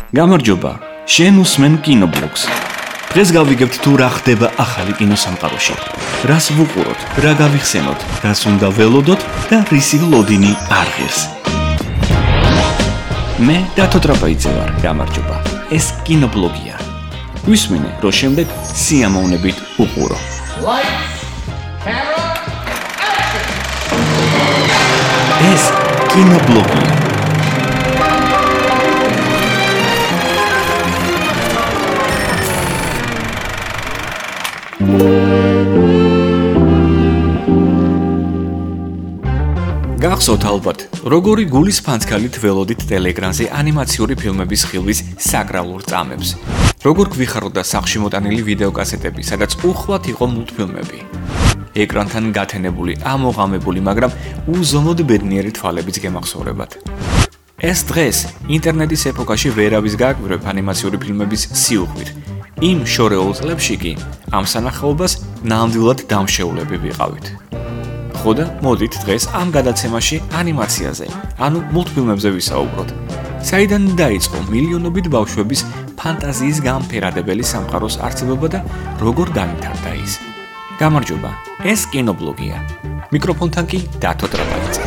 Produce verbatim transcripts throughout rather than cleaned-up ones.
გამარჯობა, შენ უსმენ კინობლოგს. დღეს გავიგებთ თუ რა ხდება ახალი კინოსამყაროში. რას ვუყუროთ, რა გავიხსენოთ, რას უნდა ველოდოთ და რისი ლოდინი არ ღირს. მე დათო ტრაპაიძე ვარ, გამარჯობა. ეს კინობლოგია. ვისმინე, რომ შემდეგ სიამოვნებით უყურო. ეს კინობლოგია. გახსოვთ ალბათ, როგორი გულის ფანცქალით ველოდით ტელეკრანზე ანიმაციური ფილმების ხილვის საკრალურ წამებს. როგორ გვიხარდა სახლში მოტანილი ვიდეოკასეტები, სადაც უხვად იყო მულტფილმები. ეკრანთან გათენებული, ამოღამებული, მაგრამ უზომოდ ბედნიერი თვალებიც გემახსოვრებათ. ეს დღეს ინტერნეტის ეპოქაში ვერავის გააკვირვებ ანიმაციური ფილმების სიუხვით. იმ შორეულ წლებში კი ამ სანახაობას ნამდვილად დამშეულები ვიყავით. ხოდა მოდით დღეს ამ გადაცემაში ანიმაციაზე, ანუ მულტფილმებზე ვისაუბროთ. საიდან დაიწყო მილიონობით ბავშვების ფანტაზიის გამფერადებელი სამყაროს არსებობა და როგორ განვითარდა ის. გამარჯობა, ეს კინობლოგია. მიკროფონთან კი დათო ტრაპაიძე.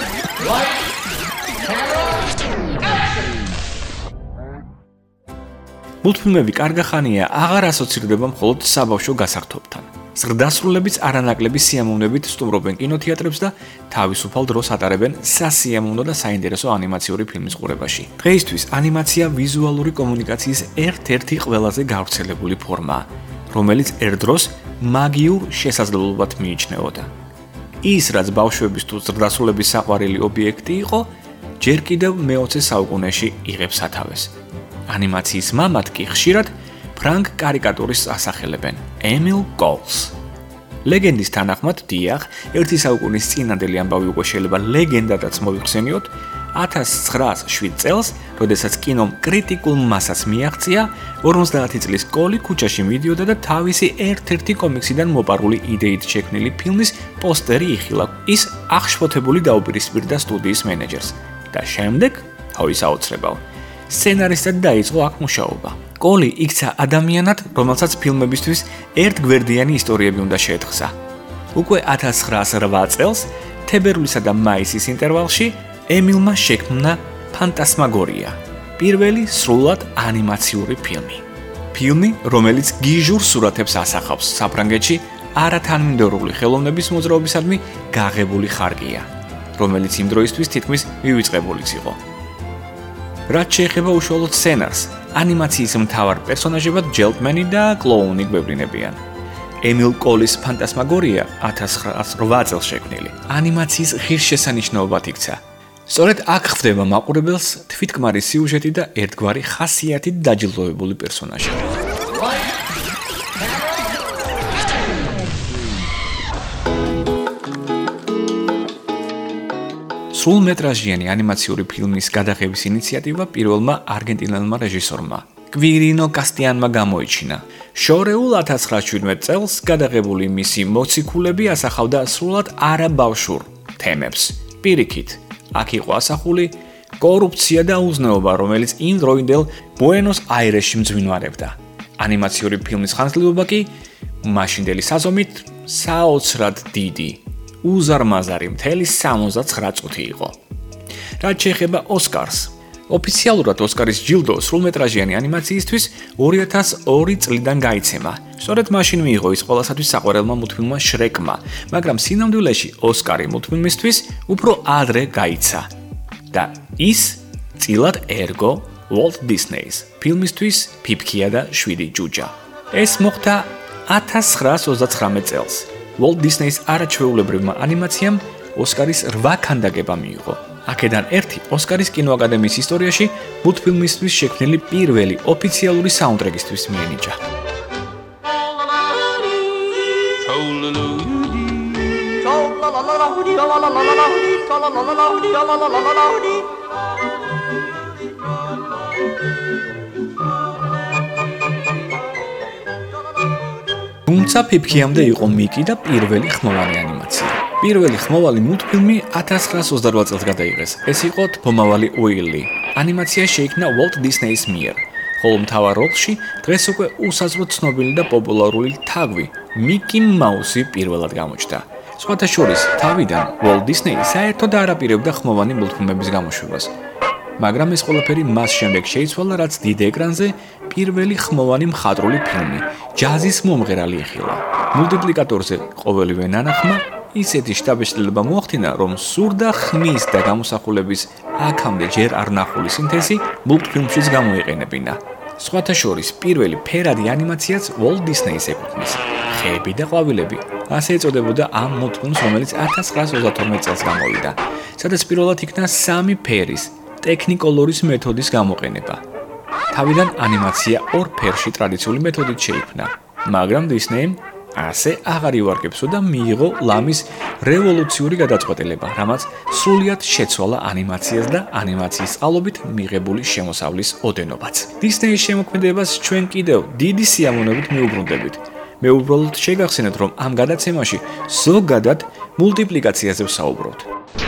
მულტფილმები კარგახანია აღარ ასოცირდება მხოლოდ საბავშვო გასართობთან. ზრდასრულებიც არანაკლები სიამოვნებით სტუმრობენ კინოთეატრებს და თავისუფალ დროს ატარებენ სასიამოვნო და საინტერესო ანიმაციური ფილმის ყურებაში. დღეისთვის ანიმაცია ვიზუალური კომუნიკაციის ერთ-ერთი ყველაზე გავრცელებული ფორმაა, რომელიც ერთდროს მაგიურ შესაძლებლობად მიიჩნეოდა. ის, რაც ბავშვების თუ ზრდასრულების საყვარელი ობიექტი იყო, ჯერ კიდევ მეოცე საუკუნეში იღებს სათავეს. ანიმაციის მამად კი ხშირად ფრანგ კარიკატურის ასახელებენ, ემილ კოლს. ლეგენდის თანახმად, დიახ, ერთი საუკუნის წინანდელი ამბავი უკვე შეიძლება ლეგენდადაც მოიხსენიოთ, ათას ცხრაას შვიდ წელს, როდესაც კინომ კრიტიკულ მასას მიაღწია, ორმოცდაათი წლის კოლი ქუჩაში მიდიოდა და თავისი ერთ-ერთი კომიქსიდან მოპარული იდეით შექმნილი ფილმის პოსტერი იხილა. ის აღშფოთებული დაუპირისპირდა სტუდიის მენეჯერს და შემდეგ, თავის აოცრებალ, სცენარისტად დაიწყო აქ მუშაობა. კოლი იქცა ადამიანად, რომელსაც ფილმებისთვის ერთგვერდიანი ისტორიები უნდა შეეთხსა. უკვე ათას ცხრაას რვა წელს, თებერვლისა და მაისის ინტერვალში, ემილმა შექმნა ფანტასმაგორია, პირველი სრულად ანიმაციური ფილმი. ფილმი, რომელიც გიჟურ სურათებს ასახავს საფრანგეთში არათანმიმდევრული ხელოვნების მოძრაობისადმი გაღებული ხარკია, რომელიც იმ დროისთვის თითქმის მივიწყებულიც იყო. რაც შეეხება უშუალოდ სცენარს, ანიმაციის მთავარ პერსონაჟებად ჯელტმენი და კლოუნი გვევლინებიან. ემილ კოლის ფანტასმაგორია ათას ცხრაას რვა წელს შექმნილი. ანიმაციის ღირსშესანიშნაობად იქცა. სწორედ აქ ხვდება მაყურებელს თვითგმარი სიუჟეტი და ერთგვარი ხასიათით დაჯილდოვებული პერსონაჟი. სრულმეტრაჟიანი ანიმაციური ფილმის გადაღების ინიციატივა პირველმა არგენტინელმა რეჟისორმა, კვირინო კასტიანმა გამოიჩინა. შორეულ ათას ცხრაას შვიდმეტ წელს გადაღებული მისი მოციქულები ასახავდა სრულად არაბავშვურ თემებს. პირიქით, აქ იყო ასახული კორუფცია და უზნეობა, რომელიც იმ დროინდელ ბუენოს აირესში მძვინვარებდა. ანიმაციური ფილმის ხანგრძლივობა კი მაშინდელი საზომით საოცრად დიდი. უზარმაზარი მთელი სამოცდაცხრა წუთი იყო. რაც შეეხება ოსკარს, ოფიციალურად ოსკარის ჯილდო სრულმეტრაჟიანი ანიმაციისთვის ორი ათას ორი წლიდან გაიცემა. სწორედ მაშინ მიიღო ის ყველასათვის საყვარელმა მულტფილმმა შრეკმა, მაგრამ სინამდვილეში ოსკარი მულტფილმისთვის უფრო ადრე გაიცა. და ის წილად ერგო Walt Disney-ს ფილმისთვის ფიფქია და შვიდი ჯუჯა. ეს მოხდა ათას ცხრაას ოცდაცხრამეტ წელს. Walt Disney-ს არაჩვეულებრივმა ანიმაციამ ოსკარის რვა ქანდაკება მიიღო. აქედან ერთი ოსკარის კინოაკადემიის ისტორიაში მულტფილმისთვის შექმნილი პირველი ოფიციალური საუნდტრეკისთვის მიენიჭა. თუმცა ფიფქიამდე იყო მიკი და პირველი ხმოვანი ანიმაცია. პირველი ხმოვანი მულტფილმი ათას ცხრაას ოცდარვა წელს გადაიღეს. ეს იყო თბომავალი უილი. ანიმაცია შეიქმნა Walt Disney-ის მიერ. ხოლო მთავარ როლში დღეს უკვე უსაზღვროდ ცნობილი და პოპულარული თაგვი მიკი მაუსი პირველად გამოჩნდა. სხვათა შორის, თავიდან Walt Disney საერთოდ არ აპირებდა ხმოვანი მულტფილმების გამოშვებას. მაგრამ ეს ყველაფერი მას შემდეგ შეიცვალა, რაც დიდ ეკრანზე პირველი ხმოვანი მხატვრული ფილმი ჯაზის მომღერალი ეხილა. მულტიპლიკატორზე ყოველივე ნანახმა ისეთი შთაბეჭდილება მოახდინა, რომ სურდა ხმის და გამოსახულების აქამდე ჯერ არ ნახული სინთეზი მულტფილმშიც გამოიყენებინა. სხვათა შორის, პირველი ფერადი ანიმაციაც Walt Disney-ს ეკუთვნის. ხეები და ყვავილები. ასე ეწოდებოდა ამ მულტფილმს, რომელიც ათას ცხრაას ოცდათორმეტ წელს გამოვიდა, სადაც პირველად იქნა სამი ფერის ტექნიკოლორის მეთოდის გამოყენება. თავიდან ანიმაცია ორ ფერში ტრადიციული მეთოდით შეიქმნა, მაგრამ Disney-მ ასე აღარ ივარგებსო და მიიღო ლამის რევოლუციური გადაწყვეტილება, რამაც სრულიად შეცვალა ანიმაციას და ანიმაციის წყალობით მიღებული შემოსავლის ოდენობაც. Disney-ის შემოქმედებას ჩვენ კიდევ დიდი სიამოვნებით მიუბრუნდებით. მე უბრალოდ შეგახსენეთ, რომ ამ გადაცემაში ზოგადად მულტიპლიკაციაზე ვსაუბრობთ.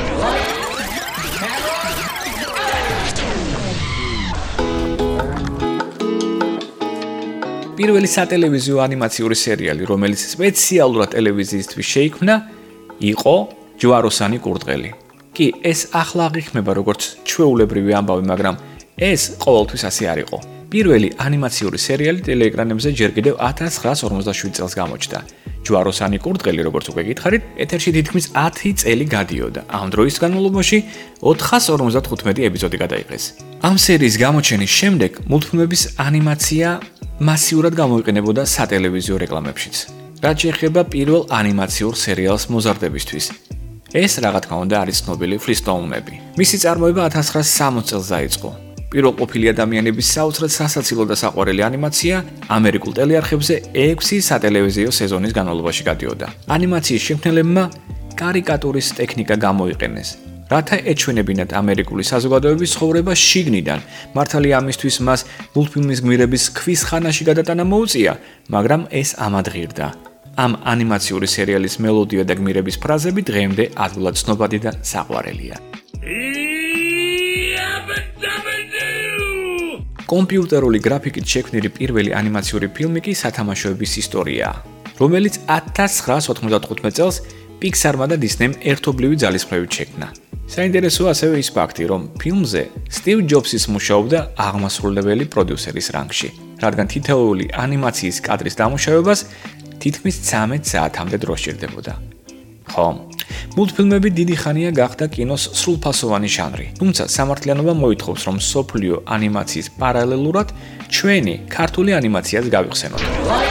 პირველი სატელევიზიო ანიმაციური სერიალი, რომელიც სპეციალურად ტელევიზიისთვის შეიქმნა, იყო ჯვაროსანი კურდღელი. კი, ეს ახლა აღიქმება როგორც ჩვეულებრივი ამბავი, მაგრამ ეს ყოველთვის ასე არ იყო. პირველი ანიმაციური სერიალი ტელეეკრანებზე ჯერ კიდევ ათას ცხრაას ორმოცდაშვიდ წელს გამოჩნდა. ჯვაროსანი კურდღელი, როგორც უკვე გითხარით, ეთერში თითქმის ათი წელი გადიოდა. ამ დროის განმავლობაში ოთხას ორმოცდათხუთმეტი ეპიზოდი გადაიღეს. ამ სერიის გამოჩენის შემდეგ მულტფილმების ანიმაცია მასიურად გამოიყენებოდა სატელევიზიო რეკლამებშიც. რაც შეეხება პირველ ანიმაციურ სერიალს მოზარდებისთვის. ეს რა თქმა უნდა არის ცნობილი ფლისტოუნები. მისი წარმოება ათას ცხრაას სამოცდ წელს დაიწყო. პირველყოფილი ადამიანების საოცრად სასაცილო და საყვარელი ანიმაცია ამერიკულ ტელეარხებზე ექვსი სატელევიზიო სეზონის განმავლობაში გადიოდა. ანიმაციის შემქმნელებმა კარიკატურის ტექნიკა გამოიყენეს, რათა ეჩვენებინათ ამერიკული საზოგადოების ცხოვრება შიგნიდან. მართალია ამისთვის მას მულტფილმის გმირების ქვის ხანაში გადატანა მოუწია, მაგრამ ეს ამად ღირდა. ამ ანიმაციური სერიალის მელოდია და გმირების ფრაზები დღემდე ადვილად ცნობადი და საყვარელია. კომპიუტერული გრაფიკით შექმნილი პირველი ანიმაციური ფილმი კი სათამაშოების ისტორიაა, რომელიც ათას ცხრაას ოთხმოცდათხუთმეტ წელს Pixar-მა და Disney-მ ერთობლივი ძალისხმევით შექმნა. საინტერესოა ასევე ის ფაქტი, რომ ფილმზე Steve Jobs-ის მუშაობდა აღმასრულებელი პროდიუსერის რანგში, რადგან თითოეული ანიმაციის კადრის დამუშავებას თითქმის ცამეტ საათამდე დრო სჭირდებოდა. ხო, მულტფილმები დიდი ხანია გახდა კინოს სრულფასოვანი ჟანრი, თუმცა სამართლიანობა მოითხოვს, რომ მსოფლიო ანიმაციის პარალელურად ჩვენი ქართული ანიმაციაც გავიხსენოთ.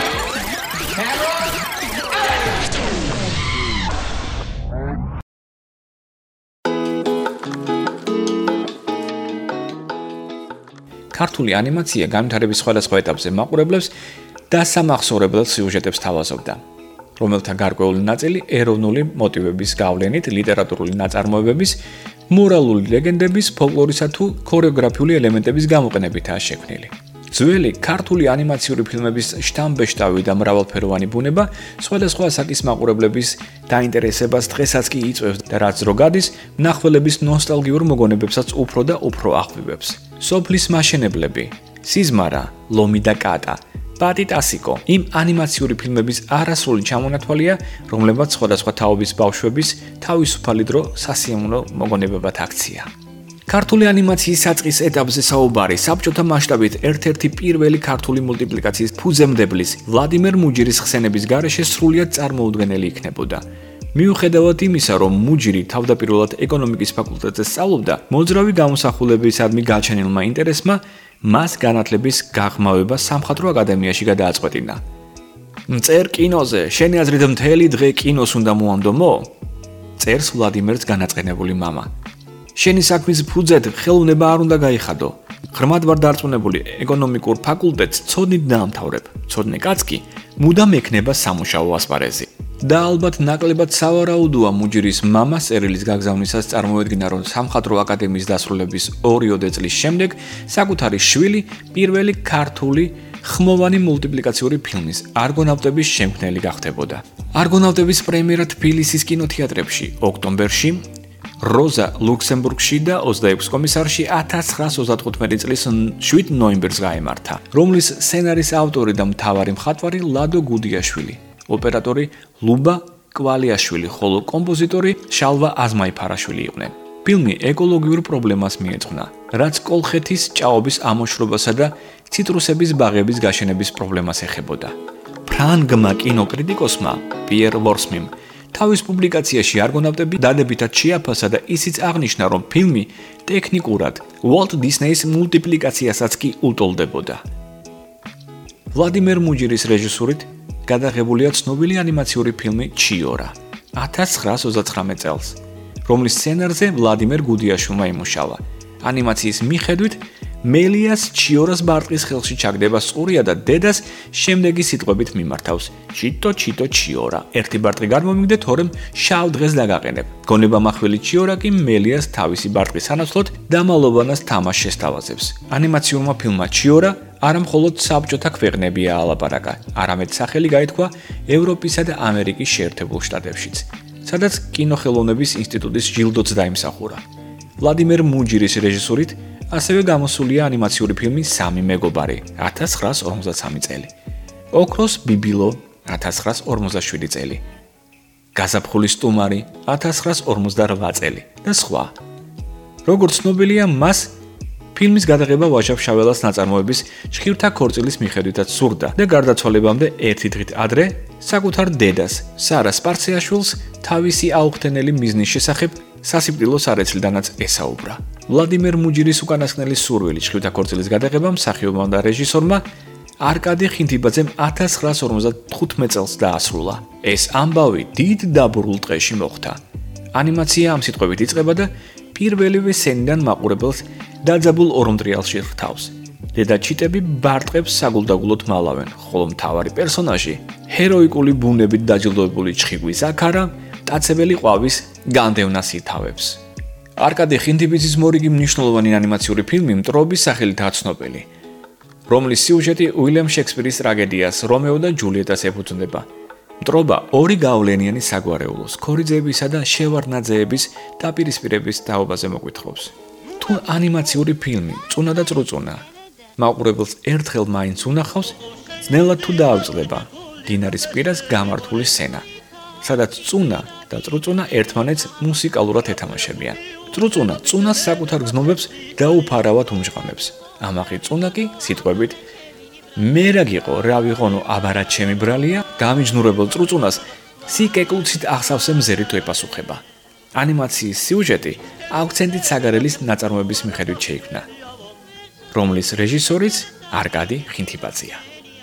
ქართული ანიმაცია განვითარების სხვადასხვა ეტაპზე მაყურებლებს დასამახსოვრებლად სიუჟეტებს თავაზობდა, რომელთა გარკვეული ნაწილი ეროვნული მოტივების გავლენით ლიტერატურული ნაწარმოებების, მორალური ლეგენდების, ფოლკლორისა თუ ქორეოგრაფიული ელემენტების გამოყენებითაა შექმნილი. ძველი ქართული ანიმაციური ფილმების შთამბეჭდავი და მრავალფეროვანი ბუნება სხვადასხვა ასაკის მაყურებლების დაინტერესებას დღესაც კი იწვევს და რაც დრო გადის, მნახველების ნოსტალგიურ მოგონებებსაც უფრო და უფრო ახვივებს. სოფლის მაშენებლები, სიზმარა, ლომი და კატა, პატი ტასიკო იმ ანიმაციური ფილმების არასრული ჩამონათვალია, რომლებმაც სხვადასხვა თაობის ბავშვების თავისუფალი დრო სასიამოვნო მოგონებებად აქცია. ქართული ანიმაციის საწყის ეტაპზე საუბარი საბჭოთა მასშტაბით ერთ-ერთი პირველი ქართული მულტიპლიკაციის ფუძემდებლის ვლადიმერ მუჯირის ხსენების გარეშე სრულიად წარმოუდგენელი იქნებოდა. მიუხედავად იმისა, რომ მუჯირი თავდაპირველად ეკონომიკის ფაკულტეტზე სწავლობდა, მოძრავი გამოსახულებისადმი გაჩენილმა ინტერესმა მას განათლების გაღრმავება სამხატვრო აკადემიაში გადააწყვეტინა. მწერ კინოზე, შენი აზრით მთელი დღე კინოს უნდა მოამდომო? წერს ვლადიმერს განაწყენებული მამა. შენი საქმის ფუძედ ხელოვნება არ უნდა გაიხადო. ღრმად ვარ დარწმუნებული, ეკონომიკურ ფაკულტეტს ცოდნით დაამთავრებ. ცოდნე კაც კი მუდამ ექნება სამუშაო ასპარეზი. და ალბათ ნაკლებად სავარაუდოა მუჯირის მამას წერილის გაგზავნისას წარმოედგინა, რომ სამხატვრო აკადემიის დასრულების ორიოდე წლის შემდეგ საკუთარი შვილი პირველი ქართული ხმოვანი მულტიპლიკაციური ფილმის არგონავტების შემქმნელი გახდებოდა. არგონავტების პრემიერა თბილისის კინოთეატრებში ოქტომბერში, როზა ლუქსემბურგში და ოცდაექვსი კომისარში ათას ცხრაას ოცდათხუთმეტი წლის შვიდ ნოემბერს გაემართა, რომლის სცენარის ავტორი და მთავარი მხატვარი ლადო გუდიაშვილი, ოპერატორი ლუბა კვალიაშვილი, ხოლო კომპოზიტორი შალვა აზმაიფარაშვილი იყვნენ. ფილმი ეკოლოგიურ პრობლემას მიეძღვნა, რაც კოლხეთის ჭაობის ამოშრობასა და ციტრუსების ბაღების გაშენების პრობლემას ეხებოდა. ფრანგმა კინოკრიტიკოსმა პიერ ვორსმიმ თავის პუბლიკაციაში არგონავტები დადებითად შეაფასა და ისიც აღნიშნა, რომ ფილმი ტექნიკურად უოლტ დისნეის მულტიპლიკაციასაც კი უტოლდებოდა. ვლადიმერ მუჯირის რეჟისურით გადაღებულია ცნობილი ანიმაციური ფილმი ჩიორა ათას ცხრაას ოცდაცხრამეტ წელს, რომლის სცენარზე ვლადიმერ გუდიაშვილმა იმუშავა. ანიმაციის მიხედვით მელიას ჩიორას ბარტყის ხელში ჩაგდება სყურია და დედას შემდეგი სიტყვებით მიმართავს: ჩიტო ჩიტო ჩიორა, ერთი ბარტყი გამომიგდე, თორემ შავ დღეს დაგაყენებ. გონება მახვილი ჩიორა კი მელიას თავისი ბარტყის სანაცვლოდ დამალოვანას თამაშს შესთავაზებს. ანიმაციურმა ფილმმა ჩიორა არა მხოლოდ საბჭოთა ქვეყნებია ალაპარაკა, არამედ სახელი გაითქვა ევროპისა და ამერიკის შეერთებულ შტატებშიც, სადაც კინოხელოვნების ინსტიტუტის ჯილდოც დაიმსახურა. ვლადიმერ მუჯირის რეჟისურით ასევე გამოსულია ანიმაციური ფილმი სამი მეგობარი ათას ცხრაას ორმოცდასამი წელი, ოქროს ბიბილო ათას ცხრაას ორმოცდაშვიდი წელი, გაზაფხულის სტუმარი ათას ცხრაას ორმოცდარვა წელი და სხვა. როგორც ცნობილია, მას ფილმის გადაღება ვაჟა-ფშაველას ნაწარმოების ჭხირთა ქორწილის მიხედვითაც სურდა და გარდაცვალებამდე ერთი დღით ადრე საკუთარ დედას, სარა სპარცეაშვილს თავისი აუხტენელი მიზნის შესახებ სასიკვდილო სარეცლიდანაც ესაუბრა. ვლადიმერ მუჯირის უკანასკნელი სურვილი ჭხირთა ქორწილის გადაღებამ მსახიობმა და რეჟისორმა არკადე ხინთიბაძემ ათას ცხრაას ორმოცდათხუთმეტ წელს დაასრულა. ეს ამბავი დიდ დაბურულ ტყეში მოხდა. ანიმაცია ამ სიტყვებით იწყება და პირველივე სცენიდან მაყურებელს დაძაბულ ორმტრიალში ხრთავს. დედა ჩიტები ბარტყებს საგულდაგულოდ მალავენ, ხოლო მთავარი პერსონაჟი ჰეროიკული ბუნებით დაჯილდოებული ჩხიგვის აქარა ტაცებელი ყვავის განდევნას ითავებს. არკადე ხინთიბიძის მორიგი მნიშვნელოვანი ანიმაციური ფილმი მტრობის სახელითაა ცნობილი, რომლის სიუჟეტი უილიამ შექსპირის ტრაგედიას რომეო და ჯულიეტას ეფუძნება. მტრობა ორი გავლენიანი საგვარეულოს, ქორიძეებისა და შევარდნაძეების დაპირისპირების თაობაზე მოგვითხრობს. თუ ანიმაციური ფილმი წუნა და წრუწუნა მაყურებელს ერთხელ მაინც უნახავს, ძნელად თუ დაავწყდება დინარის პირას გამართული სცენა, სადაც წუნა და წრუწუნა ერთმანეთს მუსიკალურად ეთამაშებიან. წრუწუნა წუნას საკუთარ გზნობებს დაუფარავად უმჟღავნებს. ამაღი წუნა კი სიტყვებით მე რა გიყო, რა ვიყონო, აბარა ჩემი ბრალია, გამიჯნურებელ წრუწუნას სიკეკლუცით ახსავსე მზერით ეპასუხება. ანიმაციის სიუჟეტი აქცენტით საგარელის ნაწარმოების მიხედვით შეიქმნა, რომლის რეჟისორიც არკადი ხინთიბაძეა.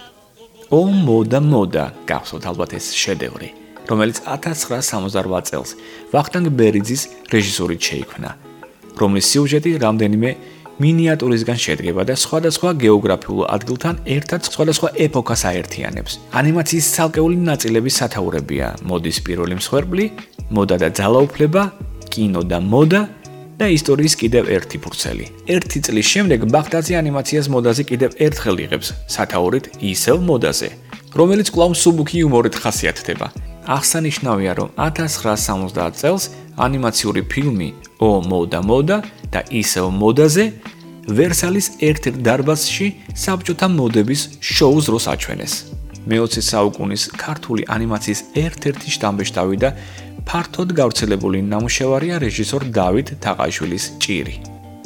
ო მოდა მოდა გახსოვთ ალბათ ეს შედევრი, რომელიც ათას ცხრაას სამოცდარვა წელს ვახტანგ ბერიძის რეჟისორით შეიქმნა, რომლის სიუჟეტი რამდენიმე მინიატურისგან შედგება და სხვადასხვა გეოგრაფიულ ადგილთან ერთად სხვადასხვა ეპოქას აერთიანებს. ანიმაციის ცალკეული ნაწილების სათაურებია: მოდის პირველი მსხვერპლი, მოდა და ძალაუფლება, კინო და მოდა და ისტორიის კიდევ ერთი ფურცელი. ერთი წლის შემდეგ ბაღდაძე ანიმაციას მოდაზე კიდევ ერთხელ იღებს სათაურით ისევ მოდაზე, რომელიც კვლავ მსუბუქი იუმორით ხასიათდება. აღსანიშნავია, რომ ათას ცხრაას სამოცდაათ წელს ანიმაციური ფილმი ო მოდა მოდა და ისევ მოდაზე ვერსალის ერთ-ერთ დარბაზში საბჭოთა მოდების შოუს დროს აჩვენეს. მეოცე საუკუნის ქართული ანიმაციის ერთ-ერთი შთამბეჭდავი და ფართოდ გავრცელებული ნამუშევარია რეჟისორ დავით თაყაშვილის ჭირი,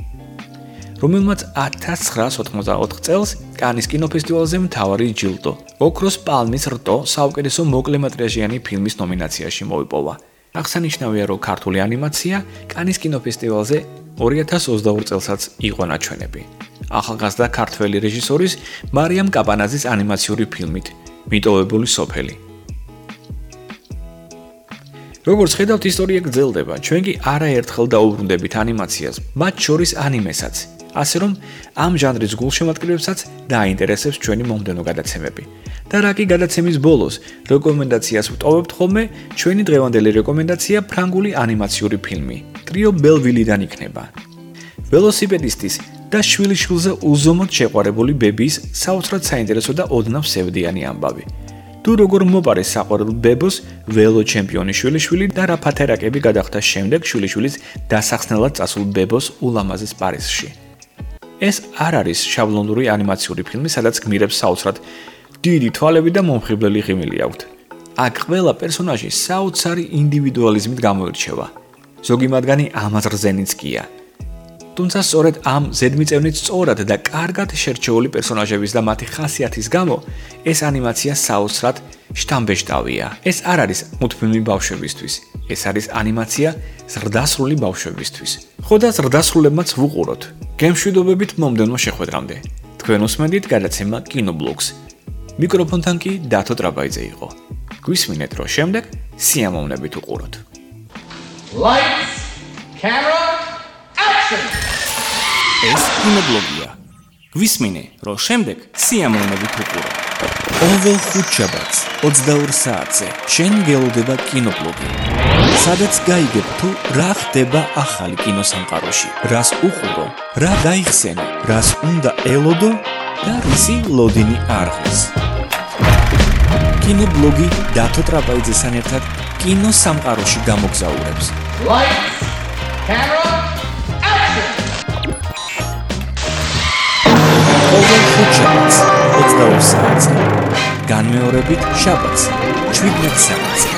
რომელმაც ათას ცხრაას ოთხმოცდაოთხ წელს კანის კინოფესტივალზე მთავარი ჯილდო, ოქროს პალმის რტო საუკეთესო მოკლემეტრაჟიანი ფილმის ნომინაციაში მოიპოვა. აღსანიშნავია, რომ ქართული ანიმაცია კანის კინოფესტივალზე ორი ათას ოცდაორ წელსაც იყო ნაჩვენები. ახალგაზრდა ქართველი რეჟისორის მარიამ კაპანაძის ანიმაციური ფილმით მიტოვებული სოფელი. როგორც ხედავთ, ისტორია გრძელდება, ჩვენ კი არაერთხელ დაუბრუნდებით ანიმაციას, მათ შორის ანიმესაც, ასე რომ ამ ჟანრის გულშემატკივრებსაც დააინტერესებს ჩვენი მომდევნო გადაცემები. და რა კი გადაცემის ბოლოს რეკომენდაციას ვტოვებთ ხოლმე, ჩვენი დღევანდელი რეკომენდაცია ფრანგული ანიმაციური ფილმი ტრიო ბელვილიდან იქნება. ველოსიპედისტის და შვილიშვილზე უზომოდ შეყვარებული ბებიის საოცრად საინტერესო და ოდნავ სევდიანი ამბავი. თუ როგორ მოპარე საყვარელ ბებოს ველო ჩემპიონი შვილიშვილი და რა ფათერაკები გადახდა შემდეგ შვილიშვილის დასახსნელად წასულ ბებოს ულამაზეს პარიზში. ეს არ არის შაბლონური ანიმაციური ფილმი, სადაც გმირებს საოცრად დიდი თვალები და მომხიბლელი ღიმილი აქვთ. აქ ყველა პერსონაჟი საოცარი ინდივიდუალიზმით გამოირჩევა. ზოგი მათგანი ამაზრზენიც კია. თუმცა სწორედ ამ ზედმიწევნით სწორად და კარგად შერჩეული პერსონაჟების და მათი ხასიათის გამო ეს ანიმაცია საოცრად შთამბეჭდავია. ეს არ არის მულტფილმი ბავშვებისთვის. ეს არის ანიმაცია ზრდასრული ბავშვებისთვის. ხო და ზრდასრულებმაც ვუყუროთ. გემშვიდობებით მომდევნო შეხვედრამდე. თქვენ უსმენთ გადაცემა კინობლოგს. მიკროფონთან კი დათო ტრაბაიძე იყო. გვისმინეთ, რომ შემდეგ სიამოვნებით უყუროთ. Lights, camera, action! ეს კინობლოგია. გვისმინე, რომ შემდეგ სიამოვნებით უყუროთ. ყოველ ხუთშაბათს ოცდაორ საათზე შენ გელოდება კინობლოგი. სადაც გაიგებ თუ რა ხდება ახალი კინოსამყაროში, რას უყურო, რა გაიხსენე, რას უნდა ელოდო და რისი ლოდინი არღოს. კინობლოგი დათო ტრაპაიძესთან ერთად კინოსამყაროში გამოგზაურებს. Lights, camera, action! ყოველ ხუთშაბათს ოცდაორ საათზე. განმეორებით შაბათს შვიდმეტ საათზე.